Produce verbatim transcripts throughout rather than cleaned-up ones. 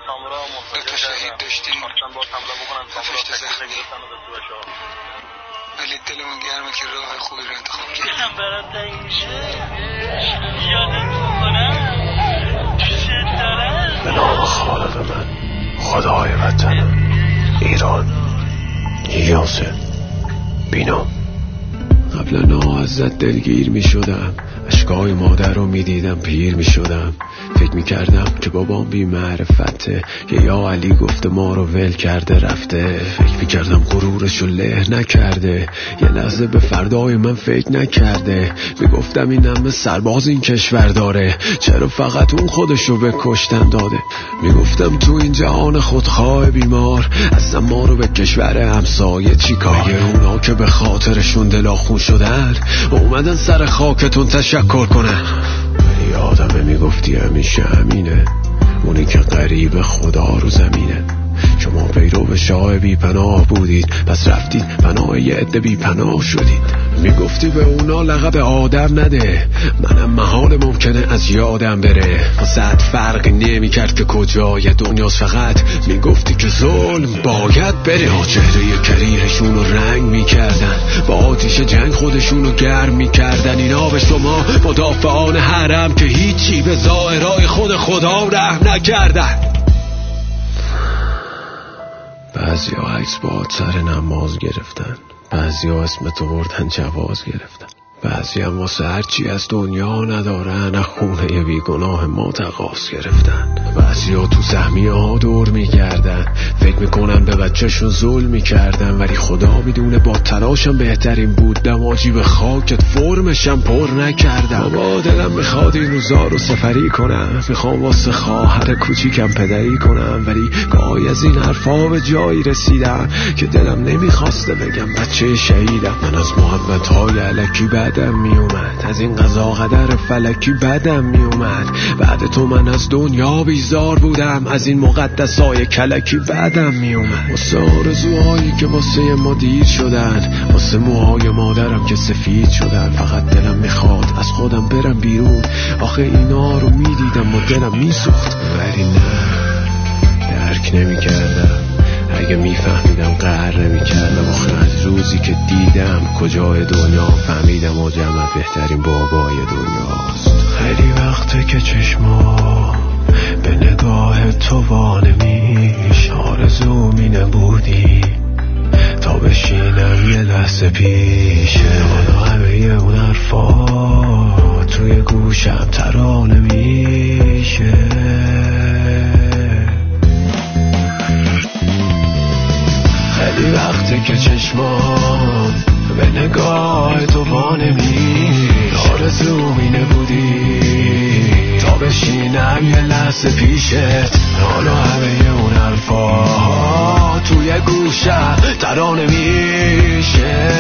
سامورا منتظر شهید داشتیم خواستن با حمله بکنن سامورا تکلیف گرفتن و دستور شاه ولی دلمون گرمه که راه خوبی رو انتخاب کردیم. هم برات تعیین میشه یادت میکنم دوست دارم. به نام خالق من، خدای وطنم، ایران، یاسر بینام. قبلا ازت دلگیر می شدم، اشکای مادر رو می دیدم پیر می شدم. فکر می کردم که بابام بی معرفته، که یا علی گفته ما رو ول کرده رفته. فکر می کردم غرورش رو له نکرده، یه لحظه به فردای من فکر نکرده. می گفتم این همه سرباز این کشور داره، چرا فقط اون خودش رو به کشتن داده. می گفتم تو این جهان خودخواه بیمار، اصلا ما رو به کشور همسایه چی کار. مگه اونا که به خاطرشون دلاخون شدن اومدن سر خاکتون تشکر کنن. یادمه میگفتی همیشه همینه، اونی که قریب خدا رو زمینه. شما پیرو به شاه بی پناه بودید، پس رفتید پناه یه عده بی پناه شدید. میگفتی به اونا لقب آدم نده، منم محال ممکنه از یادم بره. واسه فرقی نمی کرد که کجای دنیاست، فقط میگفتی که ظلم باید بره. ها چهره کریهشون رو رنگ میکردن، با آتیش جنگ خودشون رو گرم میکردن. اینا به شما مدافعان حرم که هیچی به ظاهرای خود خدا رحم نکردن. بعضی ها عکس با سر نماز گرفتن، بعضی ها اسم تو بردن جواز گرفتن، بعضی هم واسه هرچی از دنیا ندارن از خونه بیگناه ما تقاص گرفتن. بعضی ها تو سهمیه ها دور میگردن، فکر میکنن به بچهشون ظلم میکردن، ولی خدا میدونه با تلاشم بهترین بود دماجی به خاکت فرمشم پر نکردم. بابا دلم میخواد این روزا رو سفری کنم، میخوام واسه خواهر کوچیکم پدری کنم، ولی گاهی از این حرفا به جایی رسیدم که دلم نمیخواسته بگم بچه شهیدم. من از محبت‌های الکی بدم میومد، از این قضا قدر فلکی بدم میومد. بعد تو من از دنیا بیزار بودم، از این مقدسای کلکی بدم میومد. واسه آرزوهایی که واسه ما دیر شدن، واسه موهای مادرم که سفید شدن. فقط دلم میخواد از خودم برم بیرون، آخه اینا رو میدیدم و دلم میسوخت، ولی نه درک نمیکردم. اگه میفهمیدم قهر نمیکردم. آخه از روزی که دیدم کجای دنیا فهمیدم و جمعت بهترین بابای دنیاست. خیلی وقته که چشما به نگاه تو وانمیش، آرزو می نبودی تا بشینم یه لحظه پیشه. حالا همه اون حرفا توی گوشم ترانه میشه. خیلی وقته که چشمام به نگاه تو وانمیش، آرزو می نبودی تا بشینم یه لحظه پیشت. حالا همه اون حرفا توی گوشم ترانه میشه.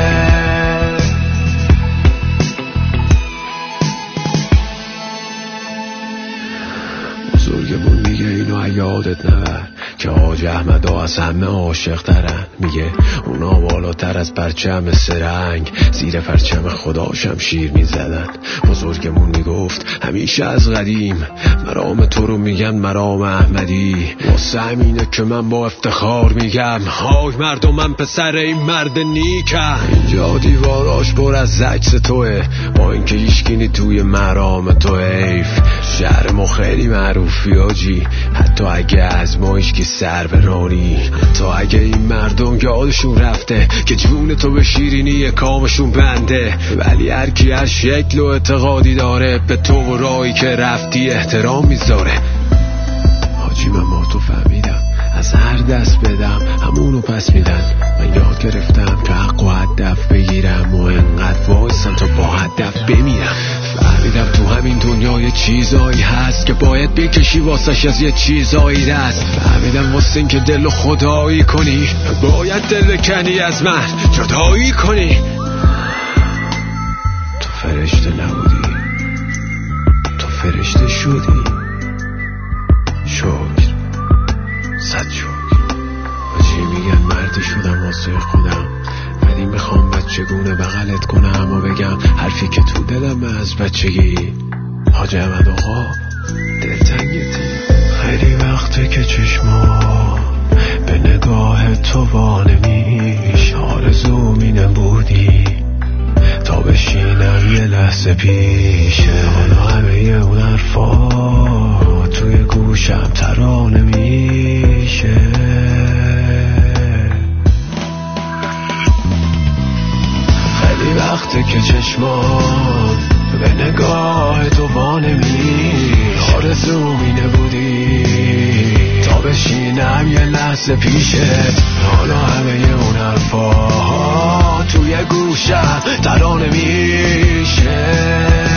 بزرگمون میگه اینو یادت نبر که حاج احمد ها از همه عاشق ترن. میگه اونا بالاتر از پرچم سرنگ زیر پرچم خدا شمشیر میزدن. بزرگمون میگفت همیشه از قدیم مرام تو رو میگن مرام احمدی. واسه همینه که من با افتخار میگم های مردم من پسر این مرد نیکم. اینجا دیواراش پر از عکس توه، با اینکه هیچکی توی مرام تو حیف. شهر ما خیلی معروفی آجی، حتی اگه از ما هیچکی سر برانی. حتی اگه این مردم یادشون رفته که جون تو به شیرینی کامشون بنده. ولی هر کی هر شکل و اعتقادی داره به تو و راهی که رفتی احترام میذاره. حاجی من با تو فهمیدم از هر دست بدم همونو پس میدن. من یاد گرفتم که حق و هدف بگیرم و انقدر وایسم تا با هدف بمیرم. فهمیدم تو همین دنیا یه چیزایی هست که باید بکشی واسش از یه چیزایی دست. فهمیدم واسه این که دل خدایی کنی باید دل کنی از من جدایی کنی. تو فرشته نبودی، تو فرشته شدی. شکر، صد شکر. آجی میگن مردی شدم واسه خودم، ولی میخوام بچگونه بغلت کنم و بگم حرفی که تو دلم از بچگی. حاج احمد آقا دلتنگتی. خیلی وقته که آرزومینه بودی تا بشینم یه لحظه پیشت. حالا همه اون حرفا توی گوشم ترانه میشه.